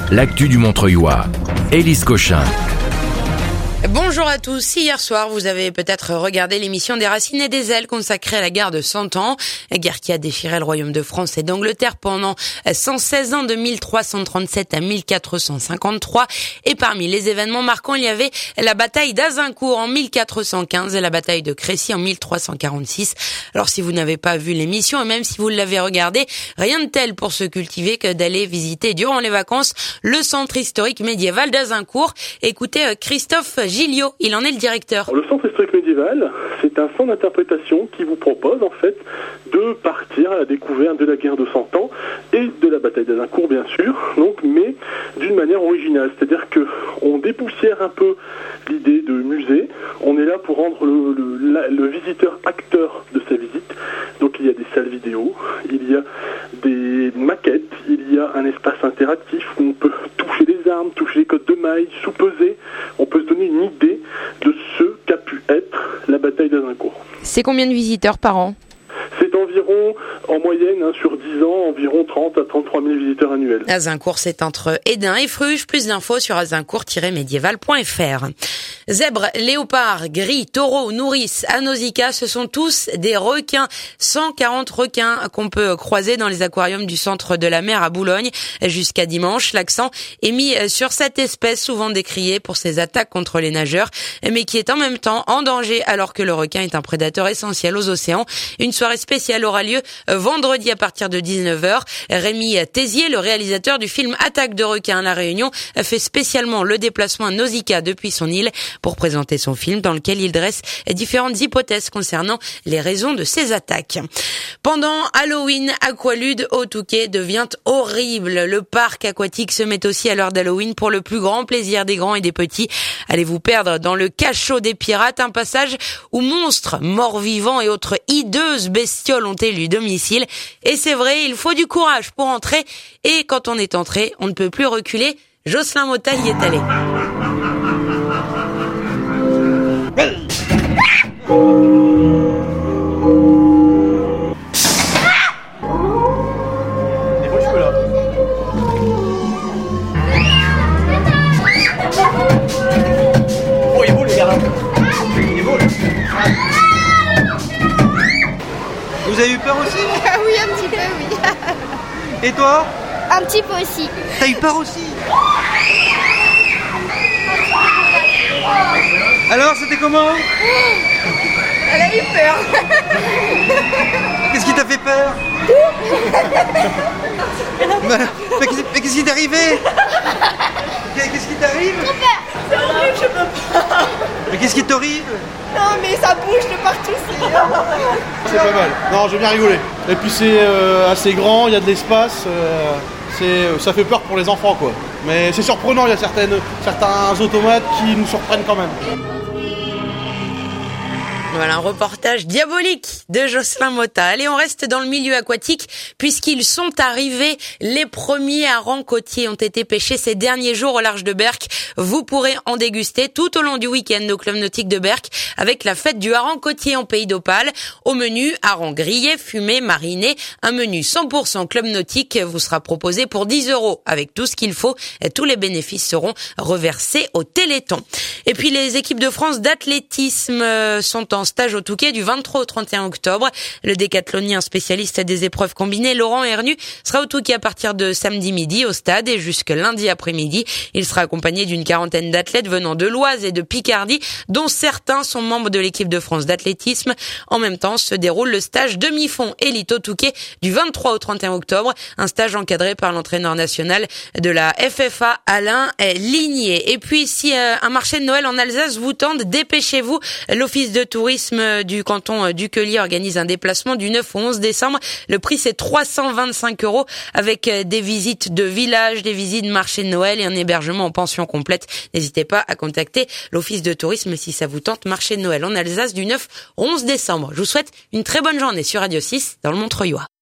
l'actu du Montreuilois. Élise Cochin. Bonjour à tous. Hier soir, vous avez peut-être regardé l'émission des Racines et des Ailes consacrée à la guerre de 100 ans. Guerre qui a déchiré le royaume de France et d'Angleterre pendant 116 ans de 1337 à 1453. Et parmi les événements marquants, il y avait la bataille d'Azincourt en 1415 et la bataille de Crécy en 1346. Alors si vous n'avez pas vu l'émission et même si vous l'avez regardée, rien de tel pour se cultiver que d'aller visiter durant les vacances le centre historique médiéval d'Azincourt. Écoutez Christophe Gilliot, il en est le directeur. Le centre historique médiéval, c'est un centre d'interprétation qui vous propose en fait de partir à la découverte de la guerre de 100 ans et de la bataille d'Azincourt bien sûr, donc, mais d'une manière originale, c'est-à-dire que on dépoussière un peu l'idée de musée, on est là pour rendre le visiteur acteur de sa visite, donc il y a des salles vidéo, il y a des maquettes, il y a un espace interactif où on peut toucher les armes, toucher les codes de mailles, sous-peser, on peut se donner une idée de ce qu'a pu être la bataille d'Azincourt. C'est combien de visiteurs par an ? C'est environ, en moyenne, sur 10 ans, environ 30 à 33 000 visiteurs annuels. Azincourt, c'est entre Hesdin et Fruges. Plus d'infos sur azincourt-médiéval.fr. Zèbres, léopards, gris, taureaux, nourrices, anosica, ce sont tous des requins. 140 requins qu'on peut croiser dans les aquariums du centre de la mer à Boulogne. Jusqu'à dimanche, l'accent est mis sur cette espèce souvent décriée pour ses attaques contre les nageurs, mais qui est en même temps en danger alors que le requin est un prédateur essentiel aux océans. Une soirée spéciale aura lieu vendredi à partir de 19h. Rémi Tézier, le réalisateur du film Attaque de requins à La Réunion, fait spécialement le déplacement à Nausicaa depuis son île pour présenter son film dans lequel il dresse différentes hypothèses concernant les raisons de ces attaques. Pendant Halloween, Aqualude au Touquet devient horrible. Le parc aquatique se met aussi à l'heure d'Halloween pour le plus grand plaisir des grands et des petits. Allez vous perdre dans le cachot des pirates, un passage où monstres, morts-vivants et autres hideuses bestioles ont élu domicile. Et c'est vrai, il faut du courage pour entrer. Et quand on est entré, on ne peut plus reculer. Jocelyn Motta y est allé. Vous avez eu peur aussi ? Oui, un petit peu, oui. Et toi ? Un petit peu aussi. T'as eu peur aussi ? Alors, c'était comment ? Elle a eu peur. Qu'est-ce qui t'a fait peur ? mais qu'est-ce qui t'est arrivé ? Qu'est-ce qui t'arrive ? C'est horrible, je peux pas. Mais qu'est-ce qui est horrible ? Non, mais ça bouge de partout. C'est pas mal. Non, j'ai bien rigolé. Et puis c'est assez grand, il y a de l'espace. Ça fait peur pour les enfants, quoi. Mais c'est surprenant, il y a certains automates qui nous surprennent quand même. Voilà un reportage diabolique de Jocelyn Motta. Allez, on reste dans le milieu aquatique puisqu'ils sont arrivés. Les premiers harengs côtiers ont été pêchés ces derniers jours au large de Berck. Vous pourrez en déguster tout au long du week-end au club nautique de Berck avec la fête du hareng côtier en pays d'Opale. Au menu, hareng grillé, fumé, mariné. Un menu 100% club nautique vous sera proposé pour 10 € avec tout ce qu'il faut. Et tous les bénéfices seront reversés au Téléthon. Et puis les équipes de France d'athlétisme sont en stage au Touquet du 23 au 31 octobre. Le décathlonien spécialiste des épreuves combinées, Laurent Hernu, sera au Touquet à partir de samedi midi au stade et jusque lundi après-midi. Il sera accompagné d'une quarantaine d'athlètes venant de l'Oise et de Picardie, dont certains sont membres de l'équipe de France d'athlétisme. En même temps, se déroule le stage demi-fond élite au Touquet du 23 au 31 octobre. Un stage encadré par l'entraîneur national de la FFA, Alain Ligné. Et puis, si un marché de Noël en Alsace vous tente, dépêchez-vous. L'office de tourisme du canton d'Uquelier organise un déplacement du 9 au 11 décembre. Le prix, c'est 325 € avec des visites de village, des visites de marché de Noël et un hébergement en pension complète. N'hésitez pas à contacter l'office de tourisme si ça vous tente. Marché de Noël en Alsace du 9 au 11 décembre. Je vous souhaite une très bonne journée sur Radio 6 dans le Montreuilois.